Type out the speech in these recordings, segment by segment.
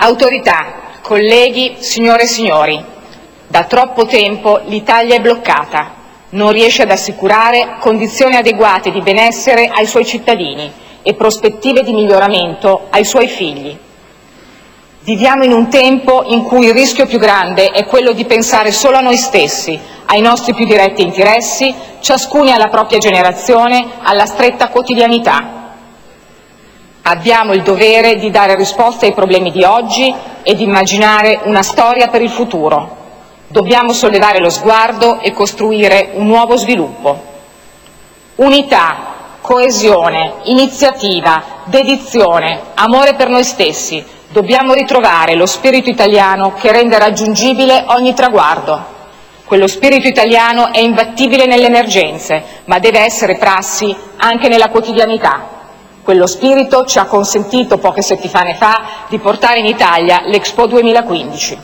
Autorità, colleghi, signore e signori, da troppo tempo l'Italia è bloccata, non riesce ad assicurare condizioni adeguate di benessere ai suoi cittadini e prospettive di miglioramento ai suoi figli. Viviamo in un tempo in cui il rischio più grande è quello di pensare solo a noi stessi, ai nostri più diretti interessi, ciascuni alla propria generazione, alla stretta quotidianità. Abbiamo il dovere di dare risposte ai problemi di oggi e di immaginare una storia per il futuro. Dobbiamo sollevare lo sguardo e costruire un nuovo sviluppo. Unità, coesione, iniziativa, dedizione, amore per noi stessi. Dobbiamo ritrovare lo spirito italiano che rende raggiungibile ogni traguardo. Quello spirito italiano è imbattibile nelle emergenze, ma deve essere prassi anche nella quotidianità. Quello spirito ci ha consentito poche settimane fa di portare in Italia l'Expo 2015.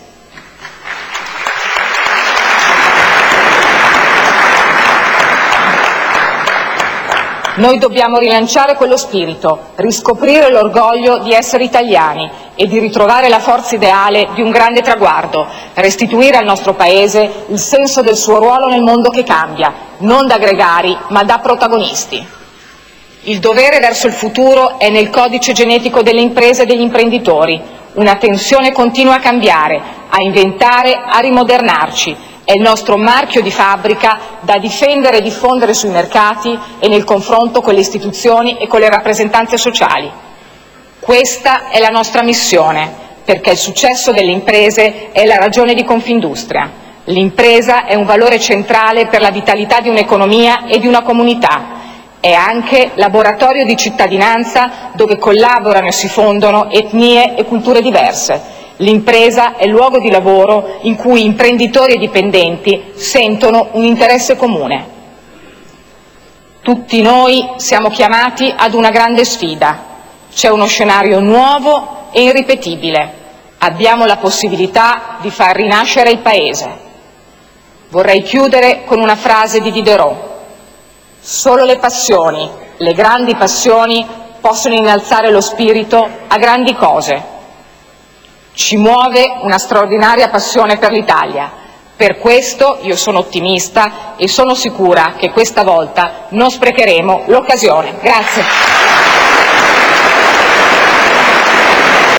Noi dobbiamo rilanciare quello spirito, riscoprire l'orgoglio di essere italiani e di ritrovare la forza ideale di un grande traguardo, restituire al nostro Paese il senso del suo ruolo nel mondo che cambia, non da gregari ma da protagonisti. Il dovere verso il futuro è nel codice genetico delle imprese e degli imprenditori, una tensione continua a cambiare, a inventare, a rimodernarci. È il nostro marchio di fabbrica da difendere e diffondere sui mercati e nel confronto con le istituzioni e con le rappresentanze sociali. Questa è la nostra missione, perché il successo delle imprese è la ragione di Confindustria. L'impresa è un valore centrale per la vitalità di un'economia e di una comunità. È anche laboratorio di cittadinanza dove collaborano e si fondono etnie e culture diverse. L'impresa è luogo di lavoro in cui imprenditori e dipendenti sentono un interesse comune. Tutti noi siamo chiamati ad una grande sfida. C'è uno scenario nuovo e irripetibile. Abbiamo la possibilità di far rinascere il Paese. Vorrei chiudere con una frase di Diderot. Solo le passioni, le grandi passioni, possono innalzare lo spirito a grandi cose. Ci muove una straordinaria passione per l'Italia. Per questo io sono ottimista e sono sicura che questa volta non sprecheremo l'occasione. Grazie.